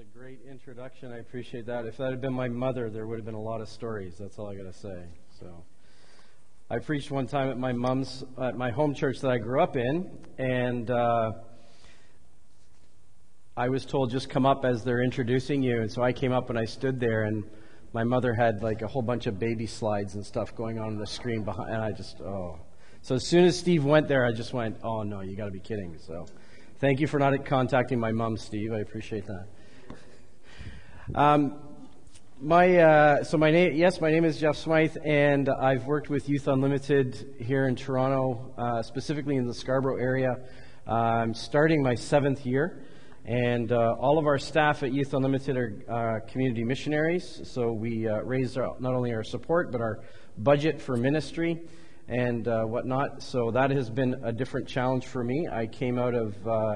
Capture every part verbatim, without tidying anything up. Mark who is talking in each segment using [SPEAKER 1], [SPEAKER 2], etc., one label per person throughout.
[SPEAKER 1] Great introduction. I appreciate that. If that had been my mother, there would have been a lot of stories. That's all I got to say. So, I preached one time at my mom's, at my home church that I grew up in, and uh, I was told just come up as they're introducing you. And so I came up and I stood there, and my mother had like a whole bunch of baby slides and stuff going on on the screen behind, and I just oh. So as soon as Steve went there, I just went, oh no, you got to be kidding. So, thank you for not contacting my mom, Steve. I appreciate that. Um, my uh, so my name yes, my name is Jeff Smythe, and I've worked with Youth Unlimited here in Toronto, uh, specifically in the Scarborough area. Uh, I'm starting my seventh year, and uh, all of our staff at Youth Unlimited are uh, community missionaries. So we uh, raise our, not only our support but our budget for ministry and uh, whatnot. So that has been a different challenge for me. I came out of uh,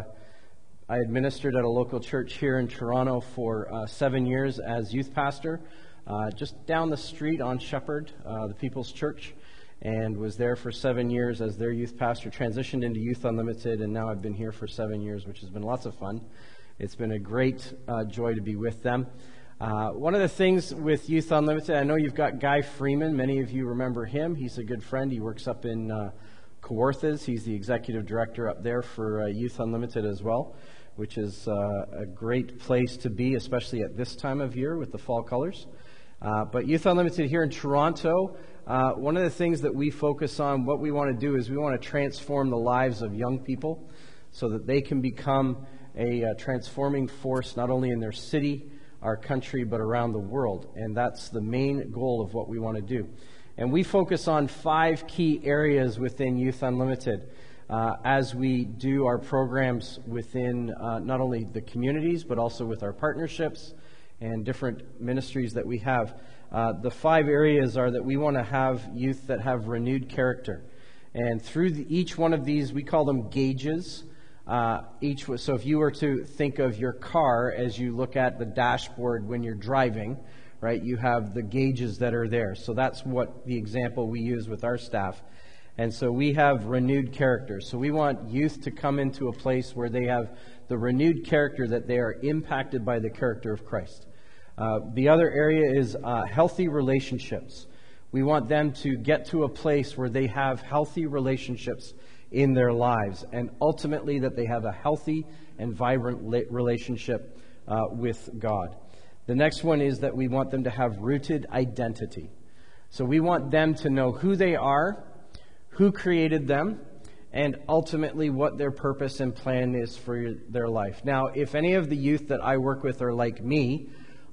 [SPEAKER 1] I administered at a local church here in Toronto for uh, seven years as youth pastor, uh, just down the street on Shepherd, uh, the People's Church, and was there for seven years as their youth pastor, transitioned into Youth Unlimited, and now I've been here for seven years, which has been lots of fun. It's been a great uh, joy to be with them. Uh, one of the things with Youth Unlimited, I know you've got Guy Freeman. Many of you remember him. He's a good friend. He works up in uh, Kawarthas. He's the executive director up there for uh, Youth Unlimited as well, which is uh, a great place to be, especially at this time of year with the fall colors. Uh, but Youth Unlimited here in Toronto, uh, one of the things that we focus on, what we want to do is we want to transform the lives of young people so that they can become a uh, transforming force not only in their city, our country, but around the world. And that's the main goal of what we want to do. And we focus on five key areas within Youth Unlimited uh, as we do our programs within uh, not only the communities, but also with our partnerships and different ministries that we have. Uh, the five areas are that we want to have youth that have renewed character. And through the, each one of these, we call them gauges. Uh, each So if you were to think of your car as you look at the dashboard when you're driving, right, you have the gauges that are there. So that's what the example we use with our staff. And so we have renewed character. So we want youth to come into a place where they have the renewed character that they are impacted by the character of Christ. Uh, the other area is uh, healthy relationships. We want them to get to a place where they have healthy relationships in their lives, and ultimately that they have a healthy and vibrant relationship uh, with God. The next one is that we want them to have rooted identity. So we want them to know who they are, who created them, and ultimately what their purpose and plan is for their life. Now, if any of the youth that I work with are like me,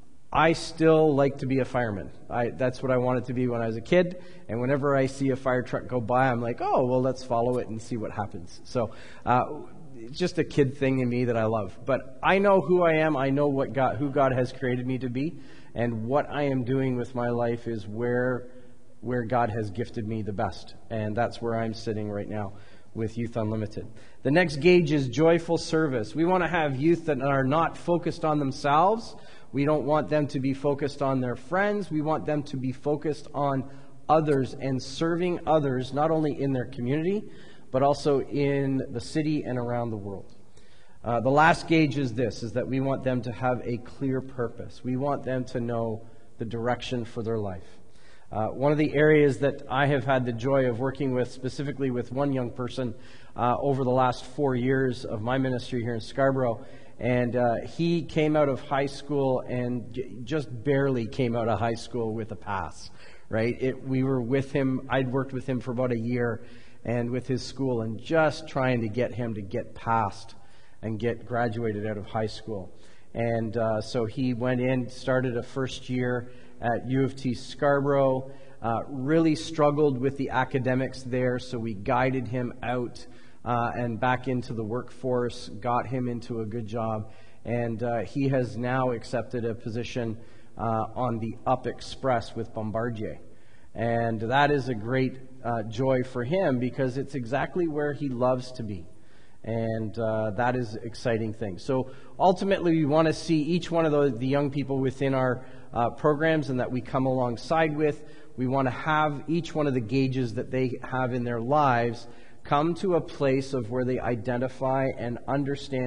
[SPEAKER 1] I still like to be a fireman. I, that's what I wanted to be when I was a kid. And whenever I see a fire truck go by, I'm like, oh, well, let's follow it and see what happens. So uh, it's just a kid thing in me that I love. But I know who I am. I know what God, who God has created me to be. And what I am doing with my life is where, where God has gifted me the best. And that's where I'm sitting right now with Youth Unlimited. The next gauge is joyful service. We want to have youth that are not focused on themselves. We don't want them to be focused on their friends. We want them to be focused on others and serving others, not only in their community, but also in the city and around the world. Uh, the last gauge is this, is that we want them to have a clear purpose. We want them to know the direction for their life. Uh, one of the areas that I have had the joy of working with, specifically with one young person uh, over the last four years of my ministry here in Scarborough, and uh, he came out of high school and j- just barely came out of high school with a pass, right? It, we were with him, I'd worked with him for about a year and with his school and just trying to get him to get past and get graduated out of high school. And uh, so he went in, started a first year at U of T Scarborough, uh, really struggled with the academics there, so we guided him out Uh, and back into the workforce, got him into a good job, and uh, he has now accepted a position uh, on the Up Express with Bombardier. And that is a great uh, joy for him because it's exactly where he loves to be. And uh, that is an exciting thing. So ultimately, we want to see each one of the, the young people within our uh, programs and that we come alongside with. We want to have each one of the gauges that they have in their lives come to a place of where they identify and understand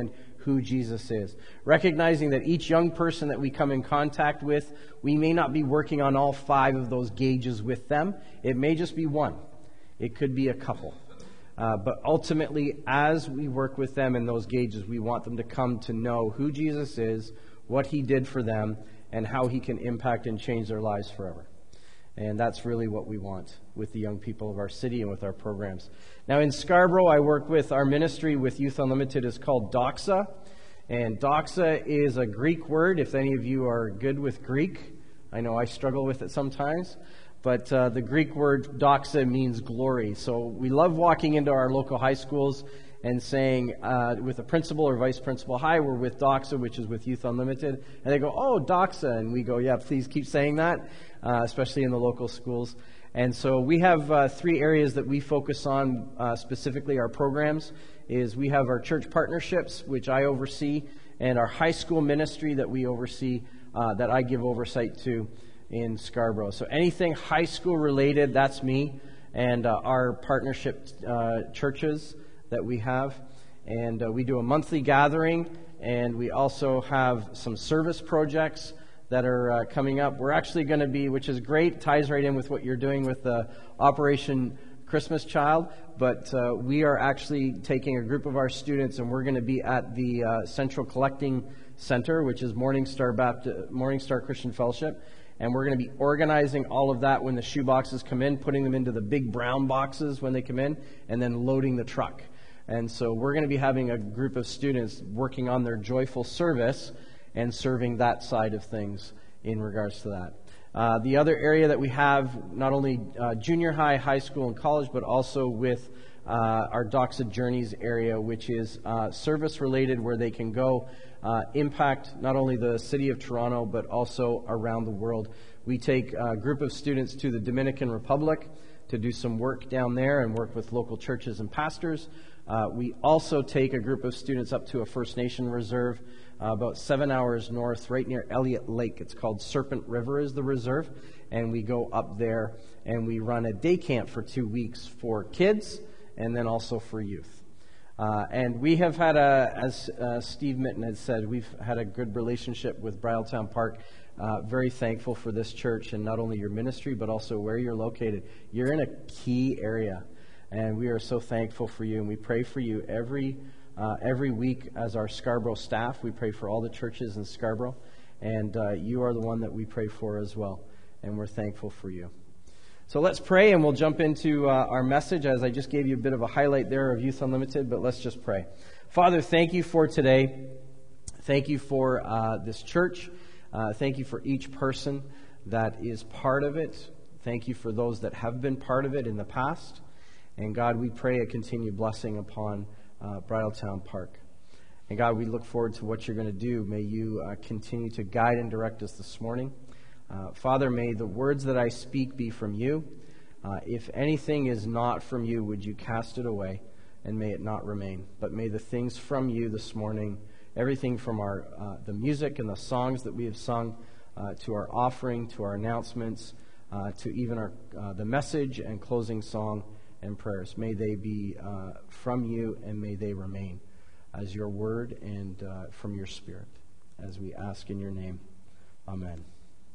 [SPEAKER 1] who Jesus is. Recognizing that each young person that we come in contact with, we may not be working on all five of those gauges with them. It may just be one. It could be a couple. Uh, but ultimately, as we work with them in those gauges, we want them to come to know who Jesus is, what he did for them, and how he can impact and change their lives forever. And that's really what we want with the young people of our city and with our programs. Now in Scarborough, I work with our ministry with Youth Unlimited is called Doxa. And Doxa is a Greek word. If any of you are good with Greek, I know I struggle with it sometimes. But uh, the Greek word doxa means glory. So we love walking into our local high schools and saying uh, with a principal or vice principal, hi, we're with Doxa, which is with Youth Unlimited. And they go, oh, Doxa. And we go, yeah, please keep saying that, uh, especially in the local schools. And so we have uh, three areas that we focus on, uh, specifically our programs, is we have our church partnerships, which I oversee, and our high school ministry that we oversee, uh, that I give oversight to in Scarborough. So anything high school related, that's me, and uh, our partnership uh, churches that we have. And uh, we do a monthly gathering, and we also have some service projects that are uh, coming up. We're actually going to be, which is great, ties right in with what you're doing with the Operation Christmas Child, but uh, we are actually taking a group of our students, and we're going to be at the uh, Central Collecting Center, which is Morningstar Baptist, Morningstar Christian Fellowship, and we're going to be organizing all of that when the shoe boxes come in, putting them into the big brown boxes when they come in, and then loading the truck. And so we're going to be having a group of students working on their joyful service and serving that side of things in regards to that. Uh, the other area that we have, not only uh, junior high, high school, and college, but also with uh, our Doxa Journeys area, which is uh, service-related, where they can go uh, impact not only the city of Toronto, but also around the world. We take a group of students to the Dominican Republic to do some work down there and work with local churches and pastors. Uh, we also take a group of students up to a First Nation reserve uh, about seven hours north, right near Elliott Lake. It's called Serpent River is the reserve, and we go up there and we run a day camp for two weeks for kids and then also for youth. Uh, and we have had a, as uh, Steve Mitten had said, we've had a good relationship with Bridletown Park. Uh, very thankful for this church and not only your ministry, but also where you're located. You're in a key area, and we are so thankful for you, and we pray for you every uh, every week as our Scarborough staff. We pray for all the churches in Scarborough, and uh, you are the one that we pray for as well, and we're thankful for you. So let's pray, and we'll jump into uh, our message, as I just gave you a bit of a highlight there of Youth Unlimited, but let's just pray. Father, thank you for today. Thank you for uh, this church. Uh, thank you for each person that is part of it. Thank you for those that have been part of it in the past. And God, we pray a continued blessing upon uh, Bridletown Park. And God, we look forward to what you're going to do. May you uh, continue to guide and direct us this morning. Uh, Father, may the words that I speak be from you. Uh, if anything is not from you, would you cast it away, and may it not remain. But may the things from you this morning, everything from our uh, the music and the songs that we have sung, uh, to our offering, to our announcements, uh, to even our uh, the message and closing song and prayers, may they be uh, from you, and may they remain as your word and uh, from your Spirit, as we ask in your name. Amen.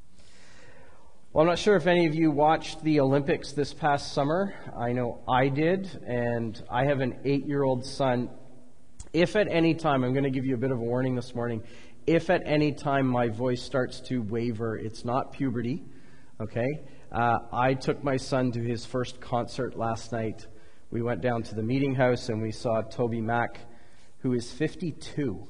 [SPEAKER 1] Well, I'm not sure if any of you watched the Olympics this past summer. I know I did, and I have an eight-year-old son. If at any time, I'm going to give you a bit of a warning this morning, if at any time my voice starts to waver, it's not puberty, okay? Uh, I took my son to his first concert last night. We went down to the Meeting House and we saw Toby Mac, who is fifty-two.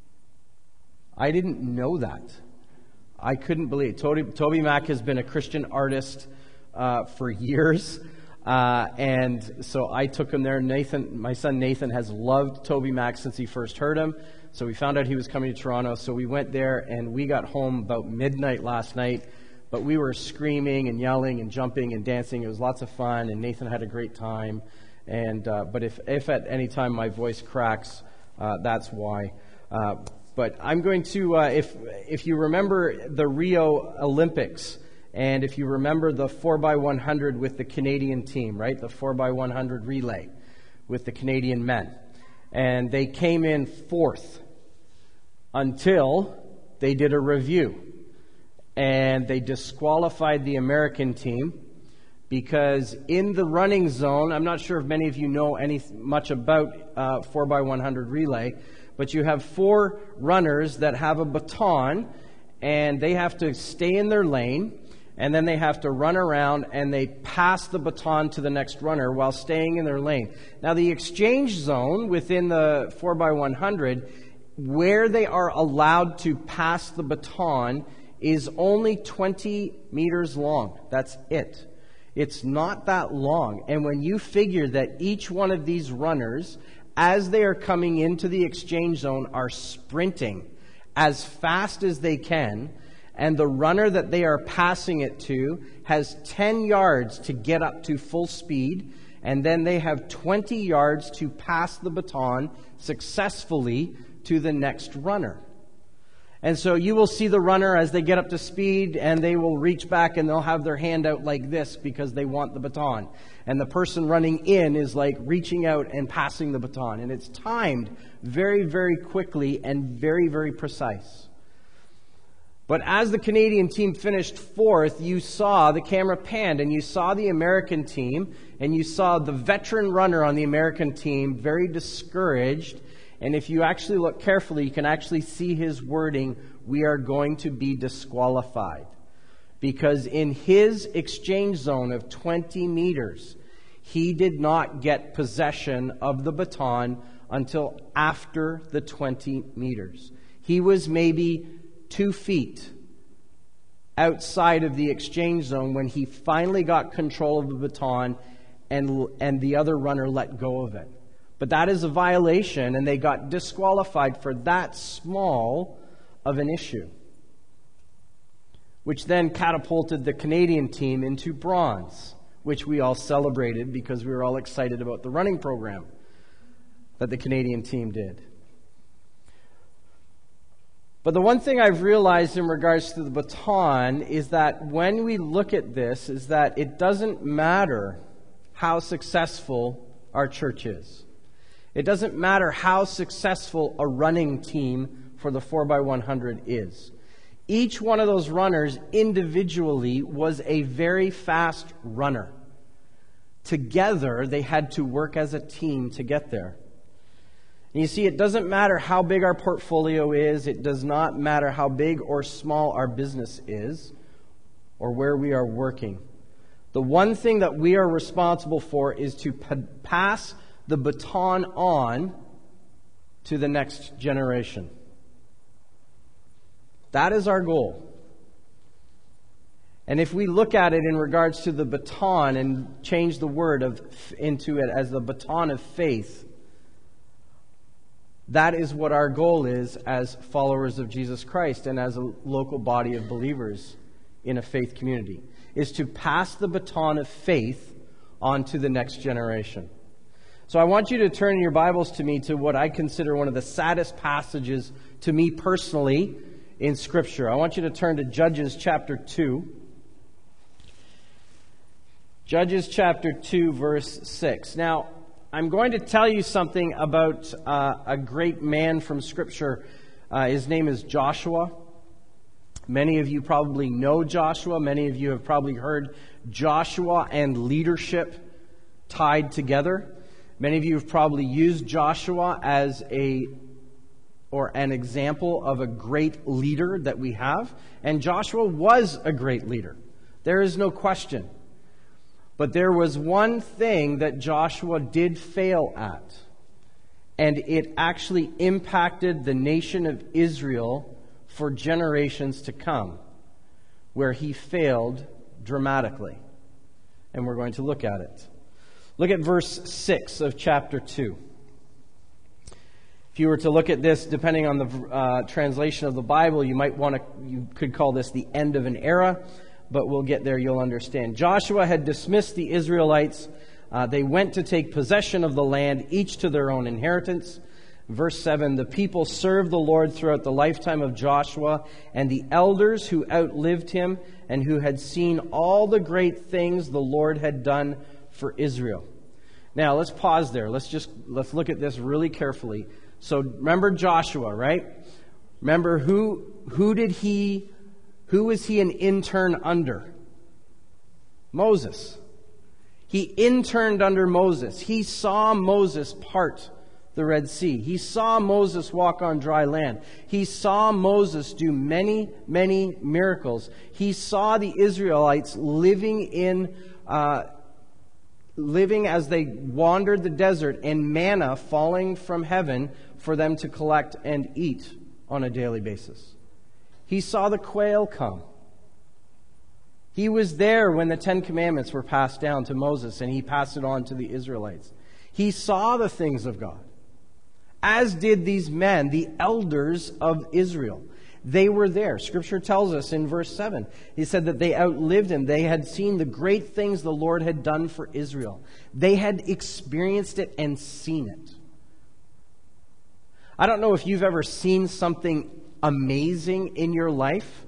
[SPEAKER 1] I didn't know that. I couldn't believe it. Toby, Toby Mac has been a Christian artist uh, for years. Uh, and so I took him there. Nathan, my son Nathan, has loved Toby Mac since he first heard him. So we found out he was coming to Toronto. So we went there, and we got home about midnight last night. But we were screaming and yelling and jumping and dancing. It was lots of fun, and Nathan had a great time. And uh, but if, if at any time my voice cracks, uh, that's why. Uh, but I'm going to, uh, if if you remember the Rio Olympics, and if you remember the four by one hundred with the Canadian team, right? The four by one hundred relay with the Canadian men. And they came in fourth. until they did a review. And they disqualified the American team because in the running zone, I'm not sure if many of you know any much about uh, four by one hundred relay, but you have four runners that have a baton, and they have to stay in their lane, and then they have to run around, and they pass the baton to the next runner while staying in their lane. Now, the exchange zone within the four by one hundred, where they are allowed to pass the baton, is only twenty meters long. That's it. It's not that long. And when you figure that each one of these runners, as they are coming into the exchange zone, are sprinting as fast as they can, and the runner that they are passing it to has ten yards to get up to full speed, and then they have twenty yards to pass the baton successfully to the next runner. And so you will see the runner as they get up to speed, and they will reach back and they'll have their hand out like this because they want the baton. And the person running in is like reaching out and passing the baton. And it's timed very, very quickly and very, very precise. But as the Canadian team finished fourth, you saw the camera panned, and you saw the American team, and you saw the veteran runner on the American team very discouraged. And if you actually look carefully, you can actually see his wording, "We are going to be disqualified." Because in his exchange zone of twenty meters, he did not get possession of the baton until after the twenty meters. He was maybe two feet outside of the exchange zone when he finally got control of the baton, and, and the other runner let go of it. But that is a violation, and they got disqualified for that small of an issue, which then catapulted the Canadian team into bronze, which we all celebrated because we were all excited about the running program that the Canadian team did. But the one thing I've realized in regards to the baton is that when we look at this, is that it doesn't matter how successful our church is. It doesn't matter how successful a running team for the four by one hundred is. Each one of those runners individually was a very fast runner. Together, they had to work as a team to get there. And you see, it doesn't matter how big our portfolio is. It does not matter how big or small our business is or where we are working. The one thing that we are responsible for is to p- pass the baton on to the next generation. That is our goal. And if we look at it in regards to the baton and change the word of into it as the baton of faith, that is what our goal is as followers of Jesus Christ and as a local body of believers in a faith community, is to pass the baton of faith on to the next generation. So I want you to turn in your Bibles to me to what I consider one of the saddest passages to me personally in Scripture. I want you to turn to Judges chapter two. Judges chapter two, verse six. Now, I'm going to tell you something about uh, a great man from Scripture. Uh, his name is Joshua. Many of you probably know Joshua. Many of you have probably heard Joshua and leadership tied together. Many of you have probably used Joshua as a or an example of a great leader that we have. And Joshua was a great leader. There is no question. But there was one thing that Joshua did fail at. And it actually impacted the nation of Israel for generations to come, where he failed dramatically. And we're going to look at it. Look at verse six of chapter two. If you were to look at this, depending on the uh, translation of the Bible, you might want to, you could call this the end of an era, but we'll get there, you'll understand. Joshua had dismissed the Israelites. Uh, they went to take possession of the land, each to their own inheritance. Verse seven, the people served the Lord throughout the lifetime of Joshua, and the elders who outlived him and who had seen all the great things the Lord had done for Israel. Now, let's pause there. Let's just, let's look at this really carefully. So remember Joshua, right? Remember, who who did he, who was he an intern under? Moses. He interned under Moses. He saw Moses part the Red Sea. He saw Moses walk on dry land. He saw Moses do many, many miracles. He saw the Israelites living in, uh, living as they wandered the desert, and manna falling from heaven for them to collect and eat on a daily basis. He saw the quail come. He was there when the Ten Commandments were passed down to Moses, and he passed it on to the Israelites. He saw the things of God, as did these men, the elders of Israel. They were there. Scripture tells us in verse seven, he said that they outlived him. They had seen the great things the Lord had done for Israel. They had experienced it and seen it. I don't know if you've ever seen something amazing in your life,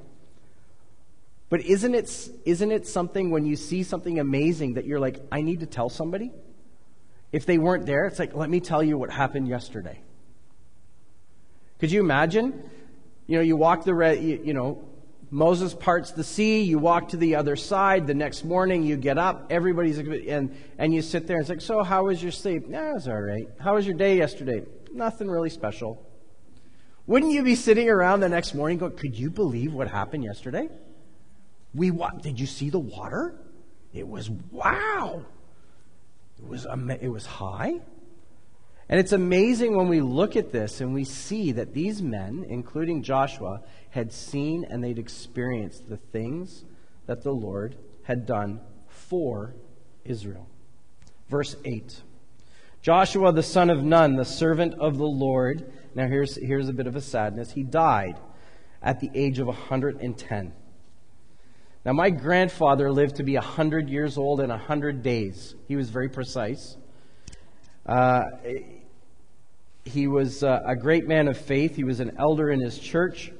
[SPEAKER 1] but isn't it, isn't it something when you see something amazing that you're like, I need to tell somebody? If they weren't there, it's like, let me tell you what happened yesterday. Could you imagine? You know, you walk the, red, you, you know, Moses parts the sea, you walk to the other side, the next morning you get up, everybody's, and, and you sit there and it's like, so how was your sleep? Yeah, it was all right. How was your day yesterday? Nothing really special. Wouldn't you be sitting around the next morning going, could you believe what happened yesterday? We what? Did you see the water? It was wow. It was it was high. And it's amazing when we look at this and we see that these men, including Joshua, had seen and they'd experienced the things that the Lord had done for Israel. Verse eight. Joshua the son of Nun, the servant of the Lord. Now here's here's a bit of a sadness. He died at the age of one hundred ten. Now, my grandfather lived to be one hundred years old and one hundred days. He was very precise. Uh, he was uh, a great man of faith. He was an elder in his church.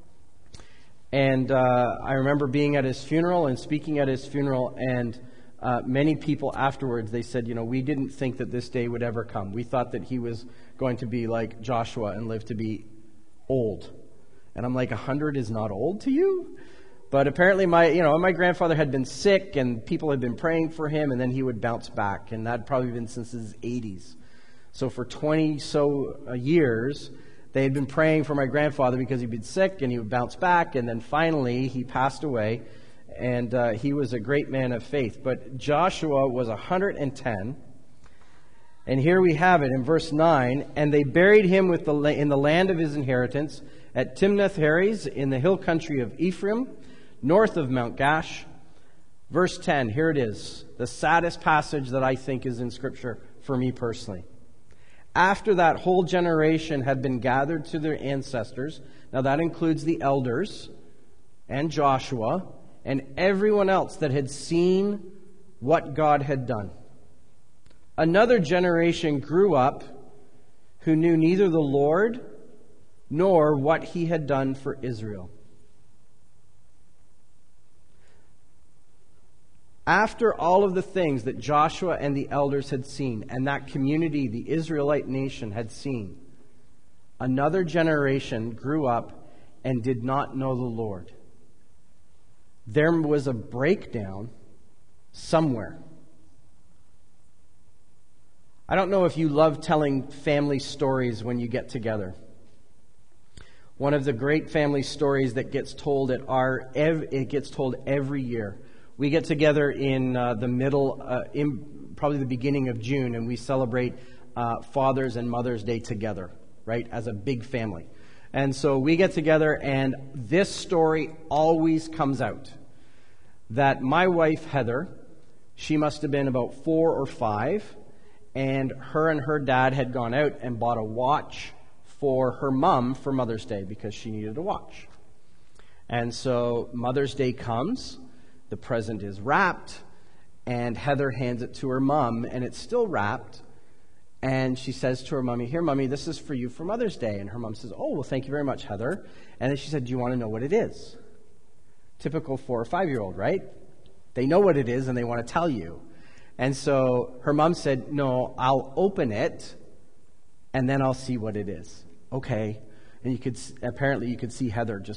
[SPEAKER 1] And uh, I remember being at his funeral and speaking at his funeral, and uh, many people afterwards, they said, you know, we didn't think that this day would ever come. We thought that he was going to be like Joshua and live to be old. And I'm like, one hundred is not old to you? But apparently my, you know, my grandfather had been sick and people had been praying for him, and then he would bounce back. And that had probably been since his eighties. So for twenty so uh, years, they had been praying for my grandfather because he'd been sick and he would bounce back. And then finally he passed away, and uh, he was a great man of faith. But Joshua was one hundred ten. And here we have it in verse nine. And they buried him with the, in the land of his inheritance at Timnath-Heres in the hill country of Ephraim, north of Mount Gash. Verse ten, here it is, the saddest passage that I think is in Scripture for me personally. After that whole generation had been gathered to their ancestors, now that includes the elders and Joshua and everyone else that had seen what God had done. Another generation grew up who knew neither the Lord nor what he had done for Israel. After all of the things that Joshua and the elders had seen, and that community, the Israelite nation, had seen, another generation grew up and did not know the Lord. There was a breakdown somewhere. I don't know if you love telling family stories when you get together. One of the great family stories that gets told at our, it gets told every year. We get together in uh, the middle, uh, in probably the beginning of June, and we celebrate uh, Father's and Mother's Day together, right, as a big family. And so we get together, and this story always comes out. That my wife, Heather, she must have been about four or five, and her and her dad had gone out and bought a watch for her mom for Mother's Day because she needed a watch. And so Mother's Day comes. The present is wrapped, and Heather hands it to her mom, and it's still wrapped. And she says to her mommy, here, mommy, this is for you for Mother's Day. And her mom says, oh, well, thank you very much, Heather. And then she said, do you want to know what it is? Typical four or five-year-old, right? They know what it is, and they want to tell you. And so her mom said, no, I'll open it, and then I'll see what it is. Okay. and you could apparently you could see Heather just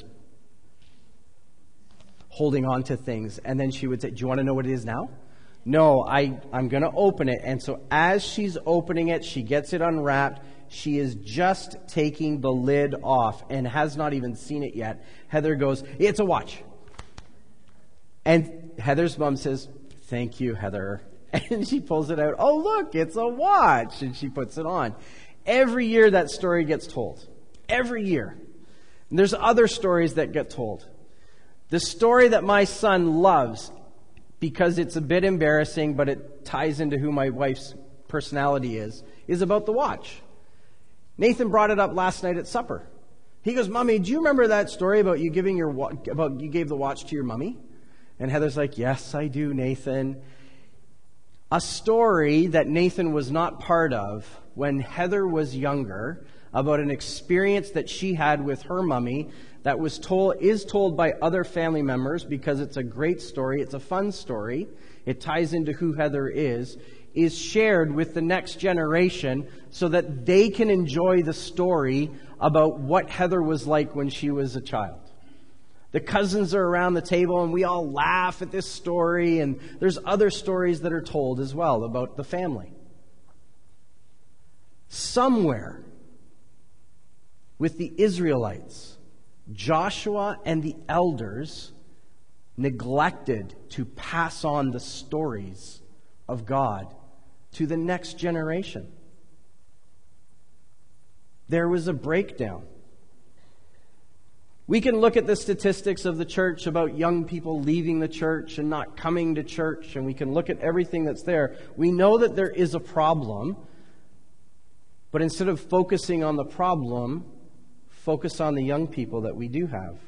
[SPEAKER 1] holding on to things. And then she would say, do you want to know what it is now? No, I, I'm going to open it. And so as she's opening it, she gets it unwrapped. She is just taking the lid off and has not even seen it yet. Heather goes, it's a watch. And Heather's mom says, thank you, Heather. And she pulls it out. Oh, look, it's a watch. And she puts it on. Every year that story gets told. Every year. And there's other stories that get told. The story that my son loves, because it's a bit embarrassing, but it ties into who my wife's personality is, is about the watch. Nathan brought it up last night at supper. He goes, Mommy, do you remember that story about you giving your wa- about you gave the watch to your mummy? And Heather's like, yes, I do, Nathan. A story that Nathan was not part of when Heather was younger about an experience that she had with her mummy that was told is told by other family members because it's a great story, it's a fun story, it ties into who Heather is, is shared with the next generation so that they can enjoy the story about what Heather was like when she was a child. The cousins are around the table and we all laugh at this story, and there's other stories that are told as well about the family. Somewhere with the Israelites, Joshua and the elders neglected to pass on the stories of God to the next generation. There was a breakdown. We can look at the statistics of the church about young people leaving the church and not coming to church, and we can look at everything that's there. We know that there is a problem, but instead of focusing on the problem, focus on the young people that we do have.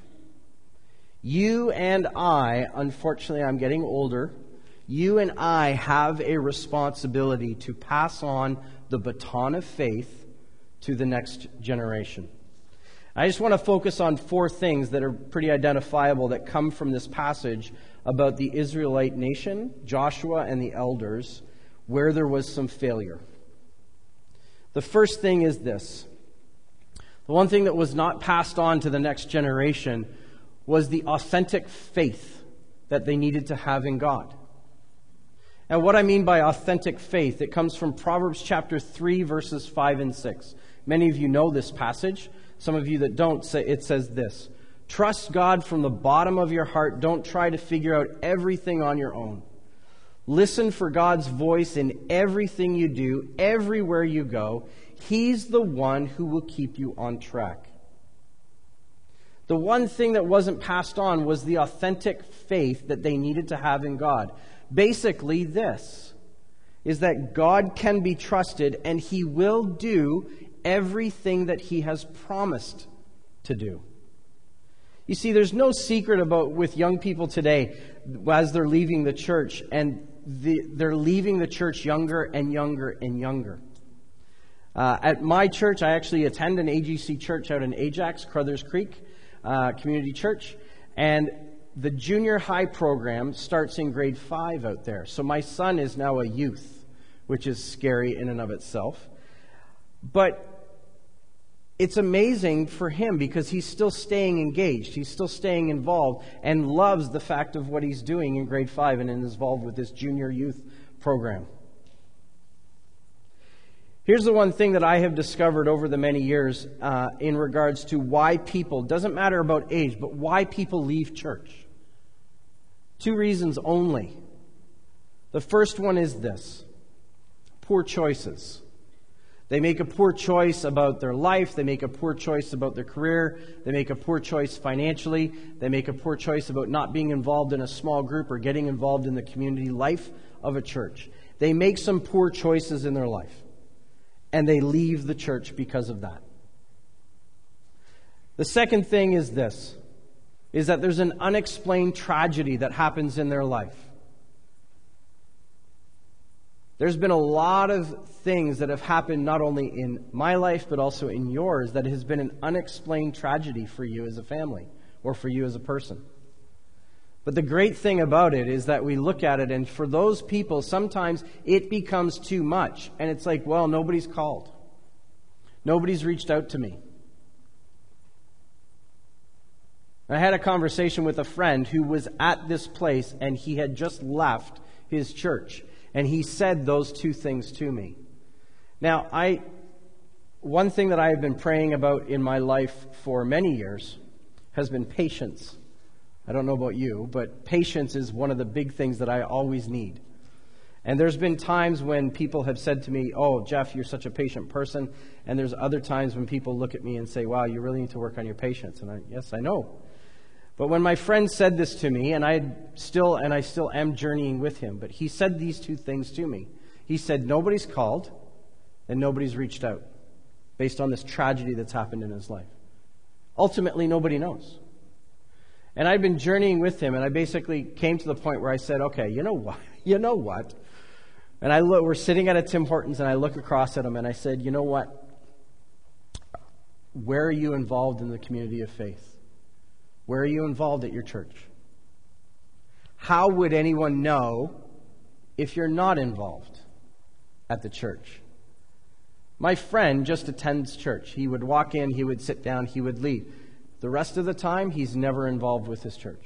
[SPEAKER 1] You and I, unfortunately, I'm getting older, you and I have a responsibility to pass on the baton of faith to the next generation. I just want to focus on four things that are pretty identifiable that come from this passage about the Israelite nation, Joshua and the elders, where there was some failure. The first thing is this. The one thing that was not passed on to the next generation was the authentic faith that they needed to have in God. And what I mean by authentic faith, it comes from Proverbs chapter three, verses five and six. Many of you know this passage. Some of you that don't, say it says this: trust God from the bottom of your heart. Don't try to figure out everything on your own. Listen for God's voice in everything you do, everywhere you go. He's the one who will keep you on track. The one thing that wasn't passed on was the authentic faith that they needed to have in God. Basically, this is that God can be trusted and He will do everything that He has promised to do. You see, there's no secret about with young people today as they're leaving the church, and the, they're leaving the church younger and younger and younger. Uh, at my church, I actually attend an A G C church out in Ajax, Crothers Creek uh, Community Church, and the junior high program starts in grade five out there. So my son is now a youth, which is scary in and of itself. But it's amazing for him because he's still staying engaged. He's still staying involved and loves the fact of what he's doing in grade five and is involved with this junior youth program. Here's the one thing that I have discovered over the many years uh, in regards to why people, doesn't matter about age, but why people leave church. Two reasons only. The first one is this: poor choices. They make a poor choice about their life. They make a poor choice about their career. They make a poor choice financially. They make a poor choice about not being involved in a small group or getting involved in the community life of a church. They make some poor choices in their life, and they leave the church because of that. The second thing is this, is that there's an unexplained tragedy that happens in their life. There's been a lot of things that have happened not only in my life but also in yours that has been an unexplained tragedy for you as a family or for you as a person. But the great thing about it is that we look at it, and for those people, sometimes it becomes too much. And it's like, well, nobody's called. Nobody's reached out to me. I had a conversation with a friend who was at this place, and he had just left his church. And he said those two things to me. Now, I, one thing that I have been praying about in my life for many years has been patience. I don't know about you, but patience is one of the big things that I always need. And there's been times when people have said to me, "Oh, Jeff, you're such a patient person." And there's other times when people look at me and say, "Wow, you really need to work on your patience." And I, yes, I know. But when my friend said this to me, and I still and I still am journeying with him, but he said these two things to me. He said, nobody's called and nobody's reached out based on this tragedy that's happened in his life. Ultimately, nobody knows. And I've been journeying with him, and I basically came to the point where I said, okay, you know what? You know what? And I look, we're sitting at a Tim Hortons, and I look across at him, and I said, you know what? Where are you involved in the community of faith? Where are you involved at your church? How would anyone know if you're not involved at the church? My friend just attends church. He would walk in, he would sit down, he would leave. The rest of the time, he's never involved with his church.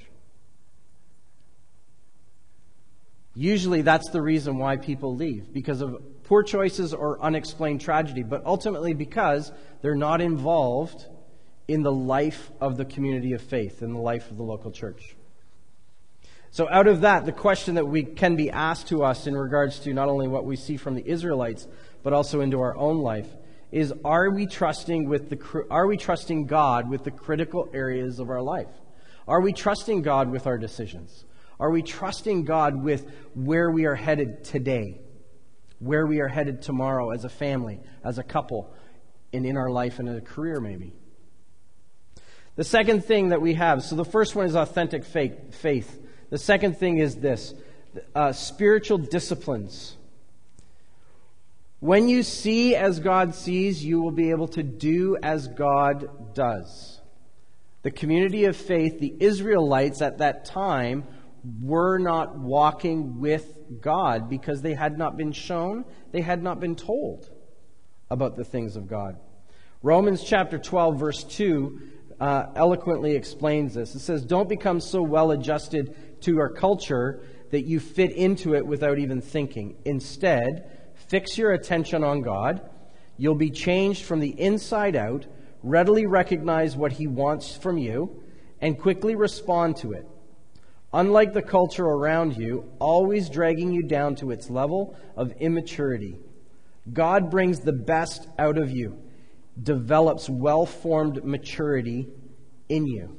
[SPEAKER 1] Usually that's the reason why people leave, because of poor choices or unexplained tragedy, but ultimately because they're not involved in the life of the community of faith, in the life of the local church. So out of that, the question that we can be asked to us in regards to not only what we see from the Israelites, but also into our own life, is are we trusting with the are we trusting God with the critical areas of our life? Are we trusting God with our decisions? Are we trusting God with where we are headed today? Where we are headed tomorrow as a family, as a couple, and in our life and in a career maybe? The second thing that we have, so the first one is authentic faith. The second thing is this, uh, spiritual disciplines. When you see as God sees, you will be able to do as God does. The community of faith, the Israelites at that time, were not walking with God because they had not been shown, they had not been told about the things of God. Romans chapter twelve, verse two, uh, eloquently explains this. It says, "Don't become so well adjusted to our culture that you fit into it without even thinking. Instead, fix your attention on God. You'll be changed from the inside out, readily recognize what He wants from you, and quickly respond to it. Unlike the culture around you, always dragging you down to its level of immaturity. God brings the best out of you, develops well-formed maturity in you."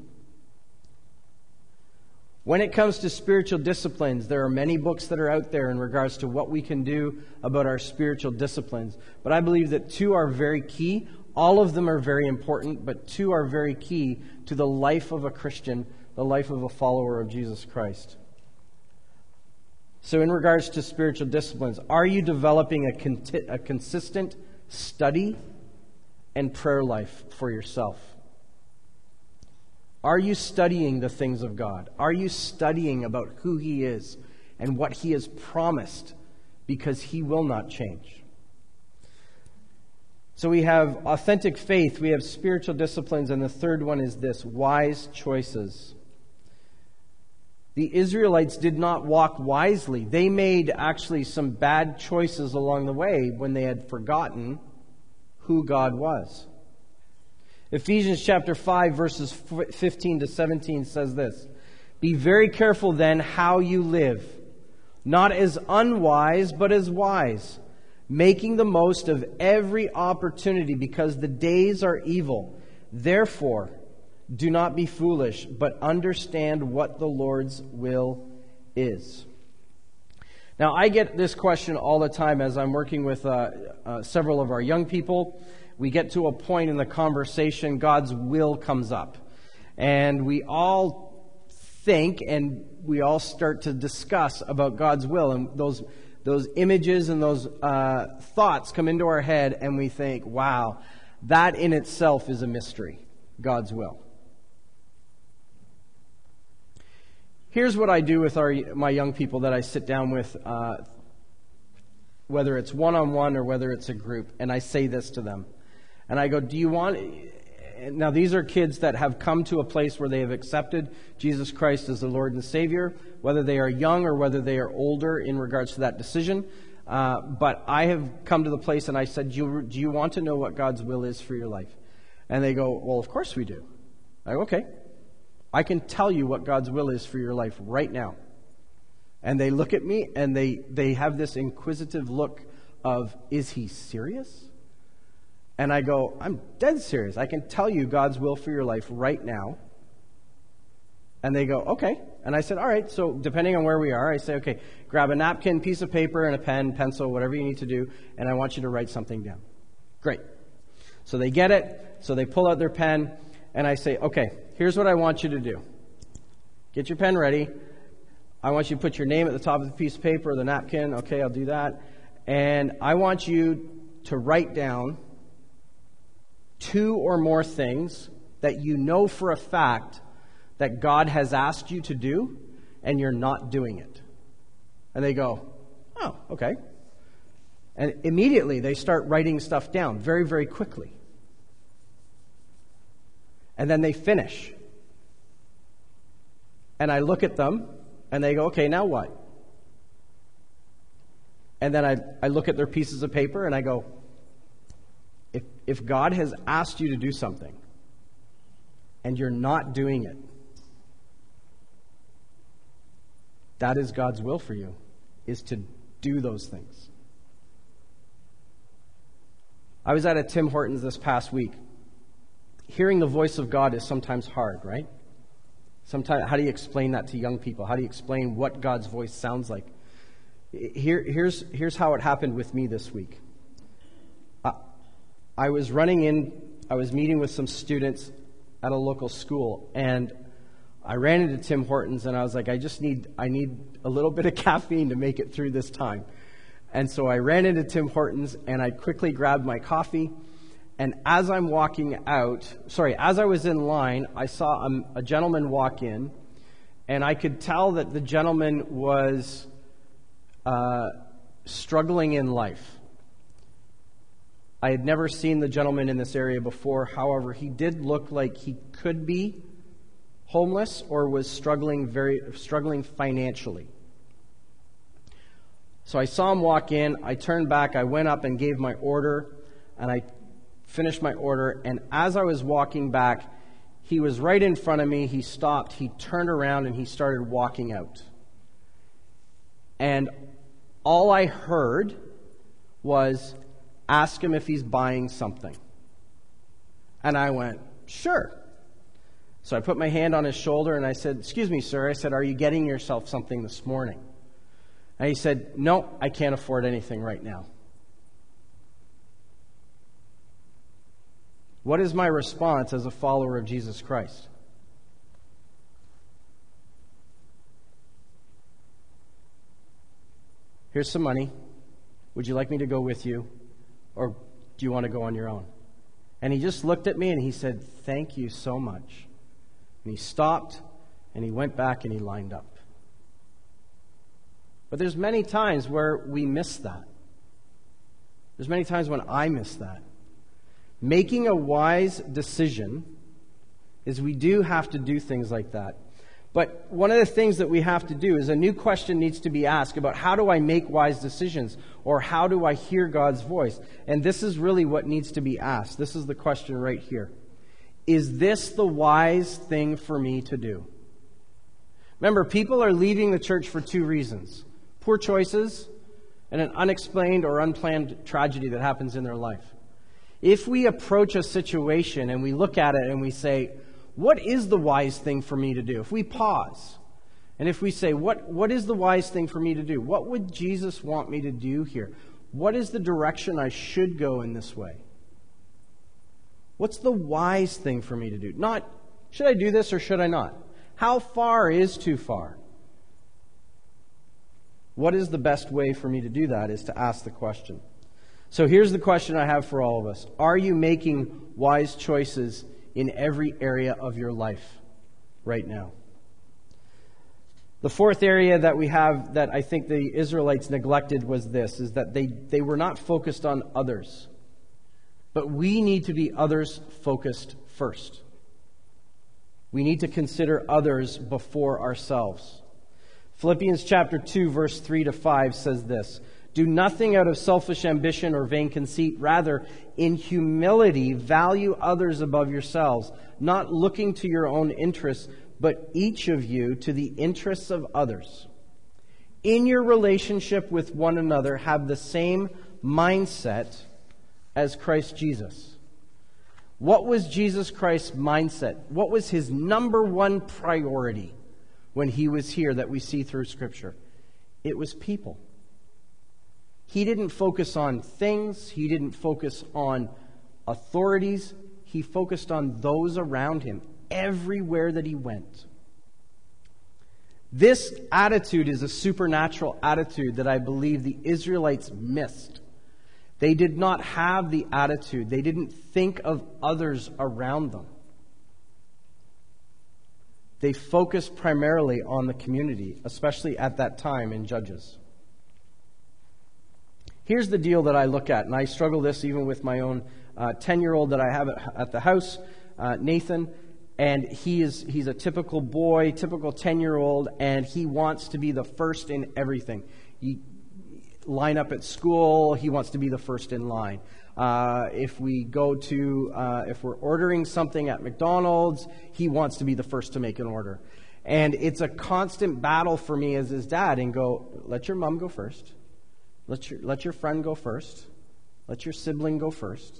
[SPEAKER 1] When it comes to spiritual disciplines, there are many books that are out there in regards to what we can do about our spiritual disciplines. But I believe that two are very key. All of them are very important, but two are very key to the life of a Christian, the life of a follower of Jesus Christ. So in regards to spiritual disciplines, are you developing a, con- a consistent study and prayer life for yourself? Are you studying the things of God? Are you studying about who He is and what He has promised? Because He will not change. So we have authentic faith, we have spiritual disciplines, and the third one is this, wise choices. The Israelites did not walk wisely. They made actually some bad choices along the way when they had forgotten who God was. Ephesians chapter five, verses fifteen to seventeen says this, "Be very careful then how you live, not as unwise, but as wise, making the most of every opportunity because the days are evil. Therefore, do not be foolish, but understand what the Lord's will is." Now, I get this question all the time as I'm working with uh, uh, several of our young people. We get to a point in the conversation, God's will comes up. And we all think and we all start to discuss about God's will. And those those images and those uh, thoughts come into our head and we think, wow, that in itself is a mystery, God's will. Here's what I do with our my young people that I sit down with, uh, whether it's one-on-one or whether it's a group, and I say this to them. And I go, do you want, now these are kids that have come to a place where they have accepted Jesus Christ as the Lord and Savior, whether they are young or whether they are older in regards to that decision. Uh, but I have come to the place and I said, do you, do you want to know what God's will is for your life? And they go, well, of course we do. I go, okay, I can tell you what God's will is for your life right now. And they look at me and they, they have this inquisitive look of, is he serious? And I go, I'm dead serious. I can tell you God's will for your life right now. And they go, okay. And I said, all right, so depending on where we are, I say, okay, grab a napkin, piece of paper, and a pen, pencil, whatever you need to do, and I want you to write something down. Great. So they get it, so they pull out their pen, and I say, okay, here's what I want you to do. Get your pen ready. I want you to put your name at the top of the piece of paper or the napkin. Okay, I'll do that. And I want you to write down two or more things that you know for a fact that God has asked you to do, and you're not doing it. And they go, oh, okay. And immediately they start writing stuff down very, very quickly. And then they finish. And I look at them, and they go, okay, now what? And then I, I look at their pieces of paper, and I go, if, if God has asked you to do something, and you're not doing it, that is God's will for you, is to do those things. I was at a Tim Hortons this past week. Hearing the voice of God is sometimes hard, right? Sometimes, how do you explain that to young people? How do you explain what God's voice sounds like? Here, here's, here's how it happened with me this week. Uh, I was running in, I was meeting with some students at a local school, and I ran into Tim Hortons, and I was like, I just need, I need a little bit of caffeine to make it through this time. And so I ran into Tim Hortons, and I quickly grabbed my coffee. And as I'm walking out, sorry, as I was in line, I saw a, a gentleman walk in, and I could tell that the gentleman was uh, struggling in life. I had never seen the gentleman in this area before. However, he did look like he could be homeless or was struggling very struggling financially. So I saw him walk in. I turned back. I went up and gave my order, and I finished my order. And as I was walking back, he was right in front of me. He stopped. He turned around and he started walking out. And all I heard was, ask him if he's buying something. And I went, sure. So I put my hand on his shoulder and I said, excuse me, sir. I said, are you getting yourself something this morning? And he said, no, I can't afford anything right now. What is my response as a follower of Jesus Christ? Here's some money. Would you like me to go with you? Or do you want to go on your own? And he just looked at me and he said, thank you so much. And he stopped and he went back and he lined up. But there's many times where we miss that. There's many times when I miss that. Making a wise decision is we do have to do things like that. But one of the things that we have to do is a new question needs to be asked about how do I make wise decisions, or how do I hear God's voice? And this is really what needs to be asked. This is the question right here. Is this the wise thing for me to do? Remember, people are leaving the church for two reasons. Poor choices and an unexplained or unplanned tragedy that happens in their life. If we approach a situation and we look at it and we say, what is the wise thing for me to do? If we pause and if we say, what, what is the wise thing for me to do? What would Jesus want me to do here? What is the direction I should go in this way? What's the wise thing for me to do? Not, should I do this or should I not? How far is too far? What is the best way for me to do that is to ask the question. So here's the question I have for all of us. Are you making wise choices in every area of your life right now? The fourth area that we have that I think the Israelites neglected was this, is that they, they were not focused on others. But we need to be others-focused first. We need to consider others before ourselves. Philippians chapter two, verse three to five says this, "Do nothing out of selfish ambition or vain conceit. Rather, in humility, value others above yourselves, not looking to your own interests, but each of you to the interests of others. In your relationship with one another, have the same mindset as Christ Jesus." What was Jesus Christ's mindset? What was his number one priority when he was here that we see through Scripture? It was people. He didn't focus on things. He didn't focus on authorities. He focused on those around him everywhere that he went. This attitude is a supernatural attitude that I believe the Israelites missed. They did not have the attitude. They didn't think of others around them. They focused primarily on the community, especially at that time in Judges. Here's the deal that I look at, and I struggle this even with my own uh, ten-year-old that I have at, at the house, uh, Nathan, and he is he's a typical boy, typical ten-year-old, and he wants to be the first in everything. He line up at school, he wants to be the first in line. Uh, if we go to, uh, if we're ordering something at McDonald's, he wants to be the first to make an order. And it's a constant battle for me as his dad and go, let your mom go first. Let your, let your friend go first. Let your sibling go first.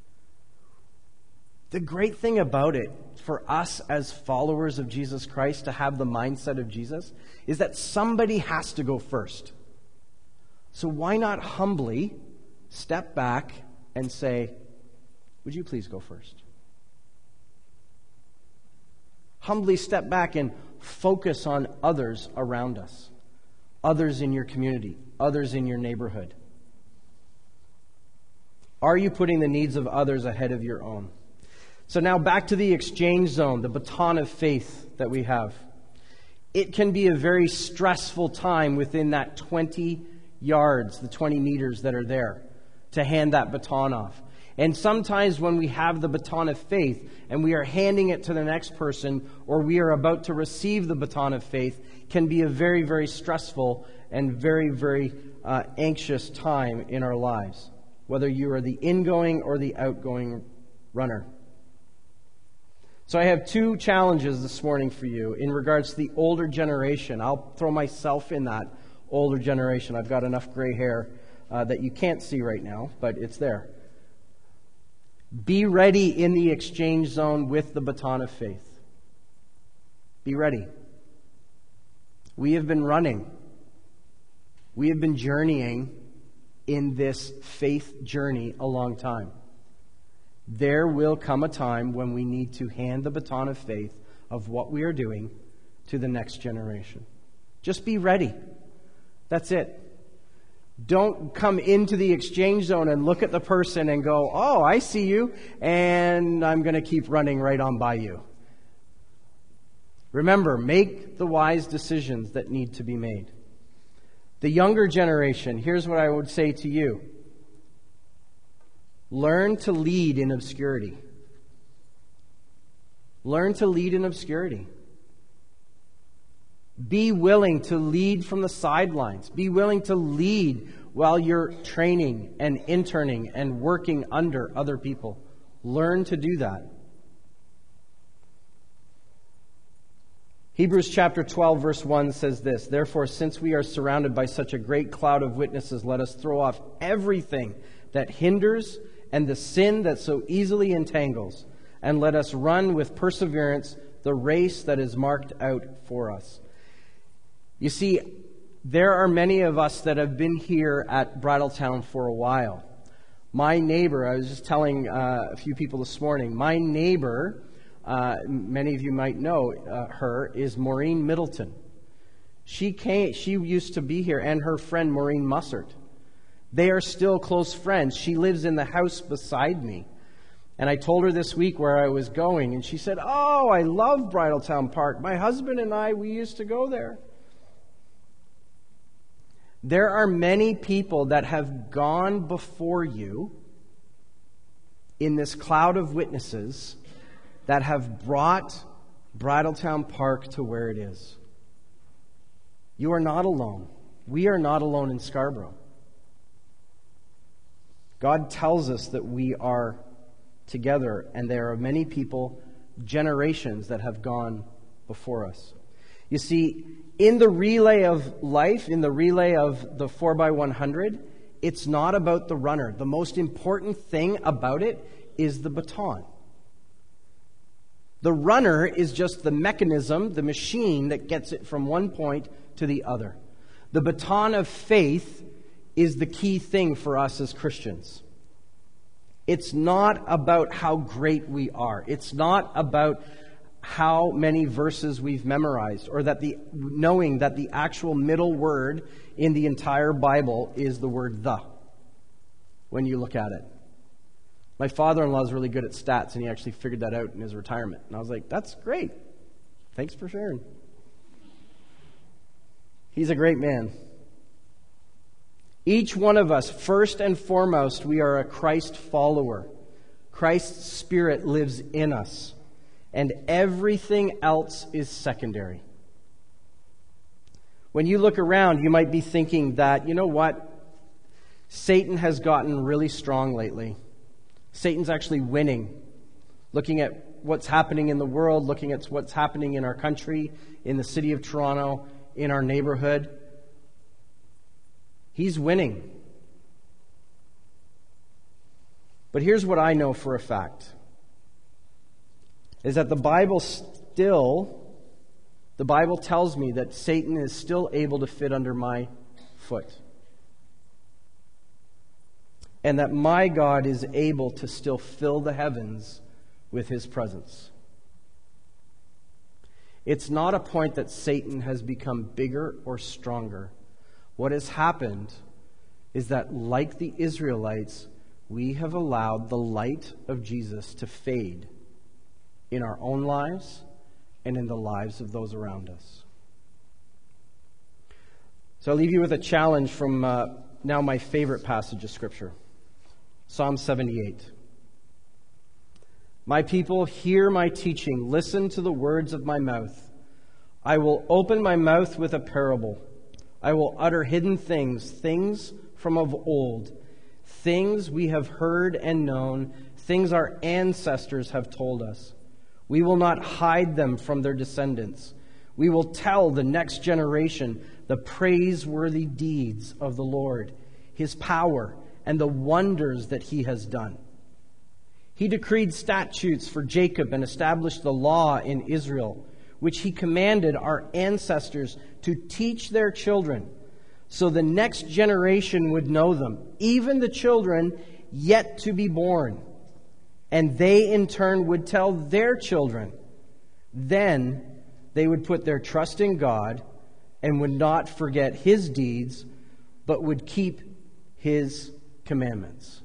[SPEAKER 1] The great thing about it for us as followers of Jesus Christ to have the mindset of Jesus is that somebody has to go first. So why not humbly step back and say, would you please go first? Humbly step back and focus on others around us, others in your community, others in your neighborhood. Are you putting the needs of others ahead of your own? So now back to the exchange zone, the baton of faith that we have. It can be a very stressful time within that twenty yards, the twenty meters that are there, to hand that baton off. And sometimes when we have the baton of faith and we are handing it to the next person, or we are about to receive the baton of faith, can be a very, very stressful and very, very uh, anxious time in our lives, whether you are the ingoing or the outgoing runner. So I have two challenges this morning for you in regards to the older generation. I'll throw myself in that older generation. I've got enough gray hair uh, that you can't see right now, but it's there. Be ready in the exchange zone with the baton of faith. Be ready. We have been running. We have been journeying in this faith journey a long time. There will come a time when we need to hand the baton of faith of what we are doing to the next generation. Just be ready. That's it. Don't come into the exchange zone and look at the person and go, oh, I see you, and I'm going to keep running right on by you. Remember, make the wise decisions that need to be made. The younger generation, here's what I would say to you. Learn to lead in obscurity. Learn to lead in obscurity. Be willing to lead from the sidelines. Be willing to lead while you're training and interning and working under other people. Learn to do that. Hebrews chapter twelve verse one says this, "Therefore, since we are surrounded by such a great cloud of witnesses, let us throw off everything that hinders and the sin that so easily entangles, and let us run with perseverance the race that is marked out for us." You see, there are many of us that have been here at Bridletown for a while. My neighbor, I was just telling uh, a few people this morning, my neighbor, uh, many of you might know uh, her, is Maureen Middleton. She came. She used to be here, and her friend Maureen Mussert. They are still close friends. She lives in the house beside me. And I told her this week where I was going, and she said, "Oh, I love Bridletown Park. My husband and I, we used to go there." There are many people that have gone before you in this cloud of witnesses that have brought Bridletown Park to where it is. You are not alone. We are not alone in Scarborough. God tells us that we are together, and there are many people, generations that have gone before us. You see, in the relay of life, in the relay of the four by one hundred, it's not about the runner. The most important thing about it is the baton. The runner is just the mechanism, the machine that gets it from one point to the other. The baton of faith is the key thing for us as Christians. It's not about how great we are. It's not about how many verses we've memorized, or that the knowing that the actual middle word in the entire Bible is the word "the" when you look at it. My father-in-law is really good at stats, and he actually figured that out in his retirement. And I was like, that's great. Thanks for sharing. He's a great man. Each one of us, first and foremost, we are a Christ follower. Christ's Spirit lives in us, and everything else is secondary. When you look around, you might be thinking that, you know what? Satan has gotten really strong lately. Satan's actually winning. Looking at what's happening in the world, looking at what's happening in our country, in the city of Toronto, in our neighborhood, he's winning. But here's what I know for a fact, is that the Bible still, the Bible tells me that Satan is still able to fit under my foot. And that my God is able to still fill the heavens with His presence. It's not a point that Satan has become bigger or stronger. What has happened is that, like the Israelites, we have allowed the light of Jesus to fade in our own lives and in the lives of those around us. So I'll leave you with a challenge from uh, now my favorite passage of Scripture. Psalm seventy-eight. My people, hear my teaching. Listen to the words of my mouth. I will open my mouth with a parable. I will utter hidden things, things from of old, things we have heard and known, things our ancestors have told us. We will not hide them from their descendants. We will tell the next generation the praiseworthy deeds of the Lord, His power, and the wonders that He has done. He decreed statutes for Jacob and established the law in Israel, which He commanded our ancestors to teach their children, so the next generation would know them, even the children yet to be born. And they in turn would tell their children. Then they would put their trust in God and would not forget His deeds, but would keep His commandments.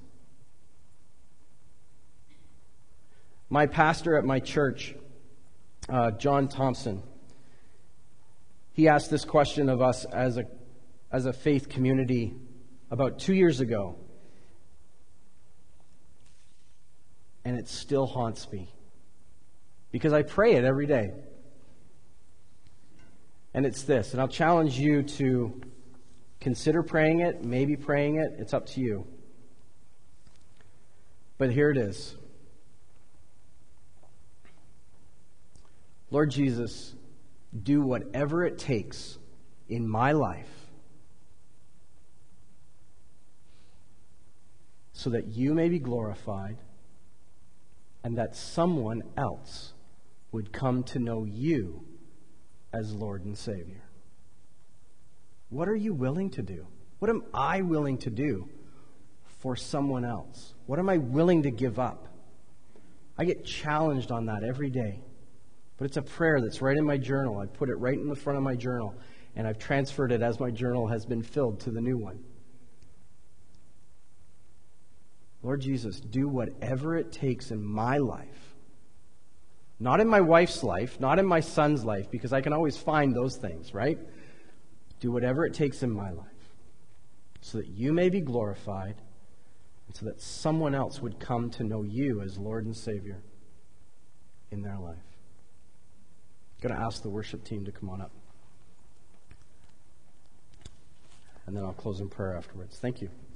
[SPEAKER 1] My pastor at my church, uh, John Thompson, he asked this question of us as a as a faith community about two years ago, and it still haunts me because I pray it every day. And it's this, and I'll challenge you to consider praying it, maybe praying it. It's up to you. But here it is. Lord Jesus, do whatever it takes in my life so that you may be glorified and that someone else would come to know you as Lord and Savior. What are you willing to do? What am I willing to do for someone else? What am I willing to give up? I get challenged on that every day. But it's a prayer that's right in my journal. I put it right in the front of my journal, and I've transferred it as my journal has been filled to the new one. Lord Jesus, do whatever it takes in my life. Not in my wife's life, not in my son's life, because I can always find those things, right? Do whatever it takes in my life so that you may be glorified and so that someone else would come to know you as Lord and Savior in their life. I'm going to ask the worship team to come on up. And then I'll close in prayer afterwards. Thank you.